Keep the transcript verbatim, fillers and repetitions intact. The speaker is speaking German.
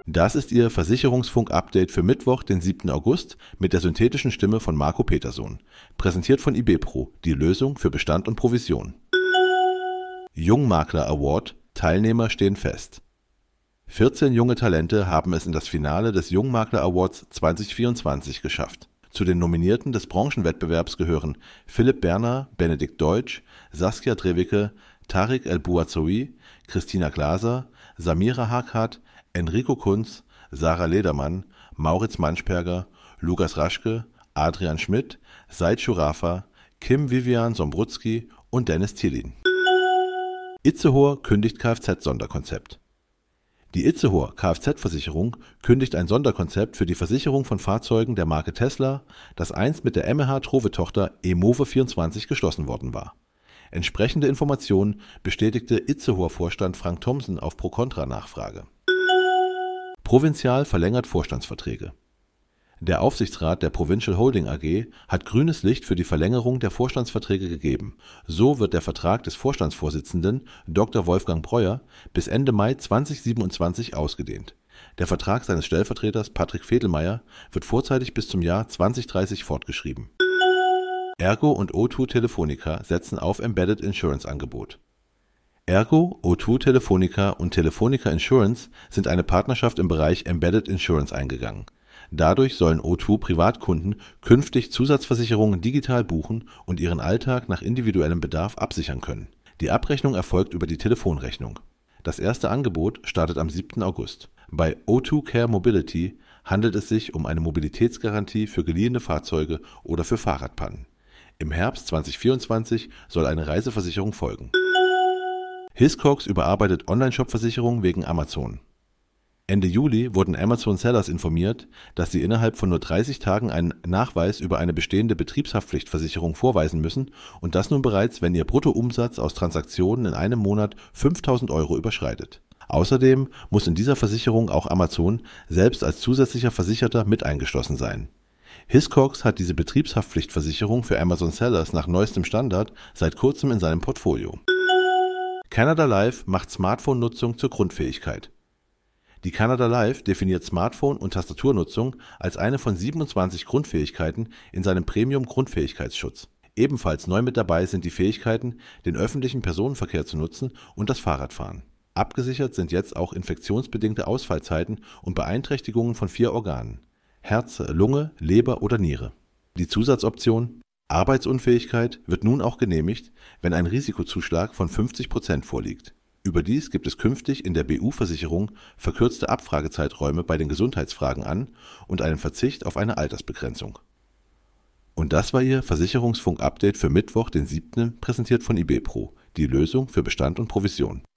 Das ist Ihr Versicherungsfunk-Update für Mittwoch, den siebten August, mit der synthetischen Stimme von Marco Petersohn. Präsentiert von IBPRO, die Lösung für Bestand und Provision. Jungmakler Award, Teilnehmer stehen fest. vierzehn junge Talente haben es in das Finale des Jungmakler Awards zwanzig vierundzwanzig geschafft. Zu den Nominierten des Branchenwettbewerbs gehören Philipp Berner, Benedikt Deutsch, Saskia Drewicke, Tariq El-Bouazoui, Christina Glaser, Samira Hakhat, Enrico Kunz, Sarah Ledermann, Mauritz Manschperger, Lukas Raschke, Adrian Schmidt, Said Schurafa, Kim Vivian Sombrutzki und Dennis Tillin. Itzehoe kündigt Kfz-Sonderkonzept. Die Itzehoer Kfz-Versicherung kündigt ein Sonderkonzept für die Versicherung von Fahrzeugen der Marke Tesla, das einst mit der M H Trove-Tochter E-Mowe vierundzwanzig geschlossen worden war. Entsprechende Informationen bestätigte Itzehoer Vorstand Frank Thomsen auf Pro-Kontra-Nachfrage. Provinzial verlängert Vorstandsverträge. Der Aufsichtsrat der Provincial Holding A G hat grünes Licht für die Verlängerung der Vorstandsverträge gegeben. So wird der Vertrag des Vorstandsvorsitzenden Doktor Wolfgang Breuer bis Ende Mai zweitausendsiebenundzwanzig ausgedehnt. Der Vertrag seines Stellvertreters Patrick Fedelmeier wird vorzeitig bis zum Jahr zweitausenddreißig fortgeschrieben. Ergo und O zwei Telefonica setzen auf Embedded Insurance Angebot. Ergo, O zwei Telefonica und Telefonica Insurance sind eine Partnerschaft im Bereich Embedded Insurance eingegangen. Dadurch sollen O zwei Privatkunden künftig Zusatzversicherungen digital buchen und ihren Alltag nach individuellem Bedarf absichern können. Die Abrechnung erfolgt über die Telefonrechnung. Das erste Angebot startet am siebten August. Bei O zwei Care Mobility handelt es sich um eine Mobilitätsgarantie für geliehene Fahrzeuge oder für Fahrradpannen. Im Herbst zweitausendvierundzwanzig soll eine Reiseversicherung folgen. Hiscox überarbeitet Online-Shop-Versicherung wegen Amazon. Ende Juli wurden Amazon-Sellers informiert, dass sie innerhalb von nur dreißig Tagen einen Nachweis über eine bestehende Betriebshaftpflichtversicherung vorweisen müssen und das nun bereits, wenn ihr Bruttoumsatz aus Transaktionen in einem Monat fünftausend Euro überschreitet. Außerdem muss in dieser Versicherung auch Amazon selbst als zusätzlicher Versicherter mit eingeschlossen sein. Hiscox hat diese Betriebshaftpflichtversicherung für Amazon-Sellers nach neuestem Standard seit kurzem in seinem Portfolio. Canada Life macht Smartphone-Nutzung zur Grundfähigkeit. Die Canada Life definiert Smartphone- und Tastaturnutzung als eine von siebenundzwanzig Grundfähigkeiten in seinem Premium-Grundfähigkeitsschutz. Ebenfalls neu mit dabei sind die Fähigkeiten, den öffentlichen Personenverkehr zu nutzen und das Fahrradfahren. Abgesichert sind jetzt auch infektionsbedingte Ausfallzeiten und Beeinträchtigungen von vier Organen: Herz, Lunge, Leber oder Niere. Die Zusatzoption Arbeitsunfähigkeit wird nun auch genehmigt, wenn ein Risikozuschlag von fünfzig Prozent vorliegt. Überdies gibt es künftig in der B U-Versicherung verkürzte Abfragezeiträume bei den Gesundheitsfragen an und einen Verzicht auf eine Altersbegrenzung. Und das war Ihr Versicherungsfunk-Update für Mittwoch, den siebten, präsentiert von IBPRO, die Lösung für Bestand und Provision.